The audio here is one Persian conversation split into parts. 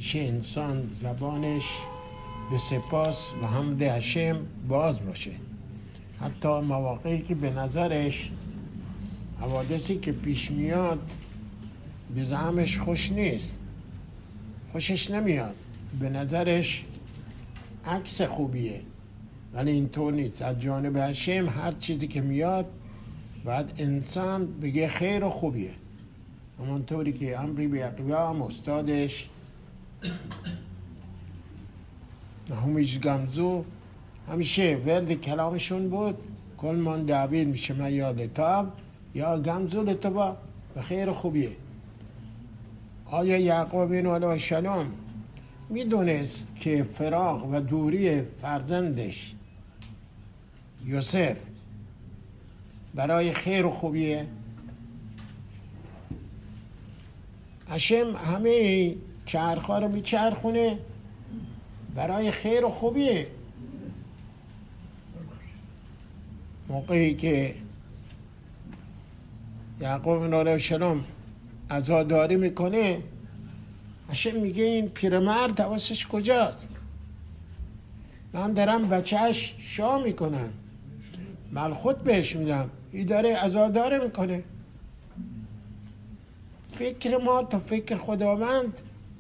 میشه انسان زبانش به سپاس و حمد هشم باز باشه. حتی مواقعی که به نظرش حوادثی که پیش میاد به زعمش خوش نیست، خوشش نمیاد، به نظرش عکس خوبیه، ولی اینطور نیست. از جانب هشم هر چیزی که میاد باید انسان بگه خیر و خوبیه. همونطوری که امری به اقوام استادش نهومیج گمزو همیشه ورد کلامشون بود کل من دعوید میشه من یا لطاب یا گمزو لطبا و خیر و خوبیه. آیا یعقوب بن علیه السلام میدونست که فراق و دوری فرزندش یوسف برای خیر و خوبیه؟ هشم همه چرخا رو میچرخونه برای خیر و خوبیه. موقعی که یعقوب بن علیه السلام عزاداری میکنه، هشم میگه این پیرمرد حواسش کجاست؟ من دارم بچهش شاه میکنم، ملخوت بهش میدم، این داره عزاداری میکنه. فکر ما تا فکر خداوند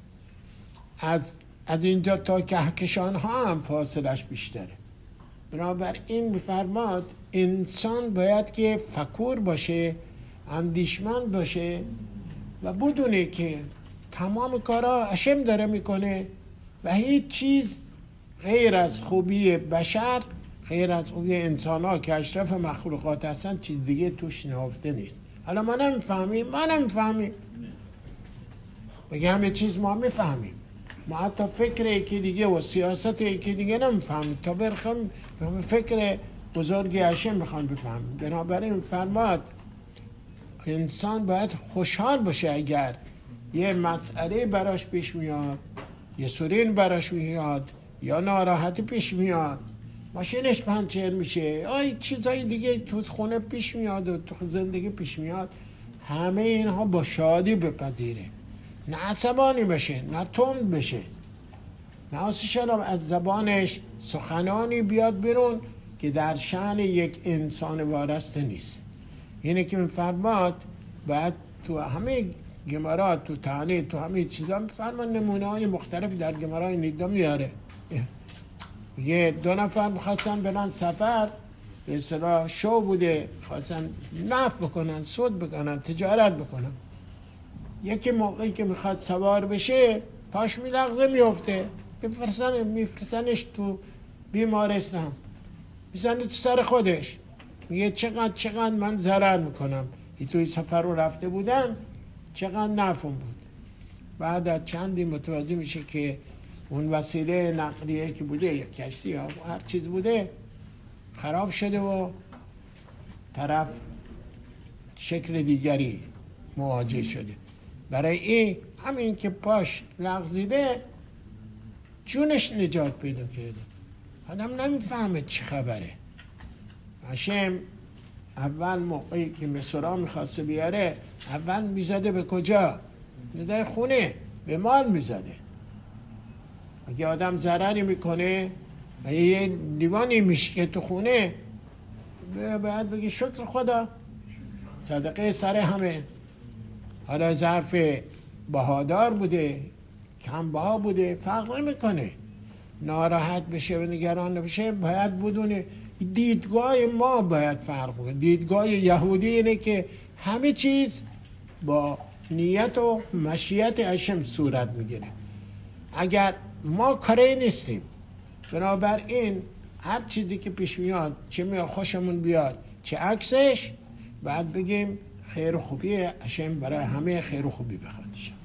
از اینجا تا کهکشان ها هم فاصلش بیشتره. بنابراین میفرماد انسان باید که فکور باشه، اندیشمند باشه و بدونه که تمام کارا هشم داره میکنه و هیچ چیز غیر از خوبی بشر، غیر از خوبی انسان ها که اشرف مخلوقات هستن، چیز دیگه توش نهفته نیست. حالا ما نمیفهمیم بگه همه چیز ما میفهمیم، ما حتی فکر یکی دیگه و سیاست یکی دیگه نمیفهمیم تا برخم فکر بزرگی هشم میخوام بفهمیم. بنابراین فرماد انسان باید خوشحال باشه اگر یه مسئله براش پیش میاد، یه سورین براش میاد یا ناراحتی پیش میاد، ماشینش پنچر میشه، چیزای دیگه تو خونه پیش میاد و تو زندگی پیش میاد، همه اینها با شادی بپذیره، نه عصبانی بشه، نه تند بشه، نه از زبانش سخنانی بیاد بیرون که در شأن یک انسان وارسته نیست. اینه که میفرماد باید تو همه گمارات، تو تعنی، تو همه چیزا میفرماد نمونه های مختلف در گمارای نیدا میاره. یه دو نفر میخواستن برن سفر، به اصطلاح شو بوده، خواستن نفع بکنن، سود بکنن، تجارت بکنن. یکی موقعی که میخواد سوار بشه پاش میلغزه میفته، میفرسنش تو بیمارستان، میزنه تو سر خودش، میگه چقدر من ضرر میکنم، توی سفر رو رفته بودم چقدر نفعم بود. بعد از چندی متوجه میشه که اون وسیله نقلیه که بوده، یا کشتی یا هر چیز بوده، خراب شده و طرف شکل دیگری مواجه شده. برای این همین که پاش لغزیده جونش نجات پیدا کرده. آدم نمیفهمه چه خبره. هشم اول موقعی که مصرا میخواسته بیاره، اول میزده به کجا؟ میزده خونه، به مال میزده. اگه آدم ضرری میکنه و یه لیوانی میشکه تو خونه، باید بگی شکر خدا، صدقه سر همه. حالا ظرف بهادار بوده، کم بها بوده، فرق نمیکنه. ناراحت بشه و نگران بشه، باید بدونه دیدگاه ما باید فرق کنه. دیدگاه یهودی اینه که همه چیز با نیت و مشیت هشم صورت میگیره. اگر ما کاری نیستیم، بنابراین هر چیزی که پیش میاد، چه میاد خوشمون بیاد چه عکسش، بعد بگیم خیر و خوبی هشم برای همه خیر و خوبی بخوادش.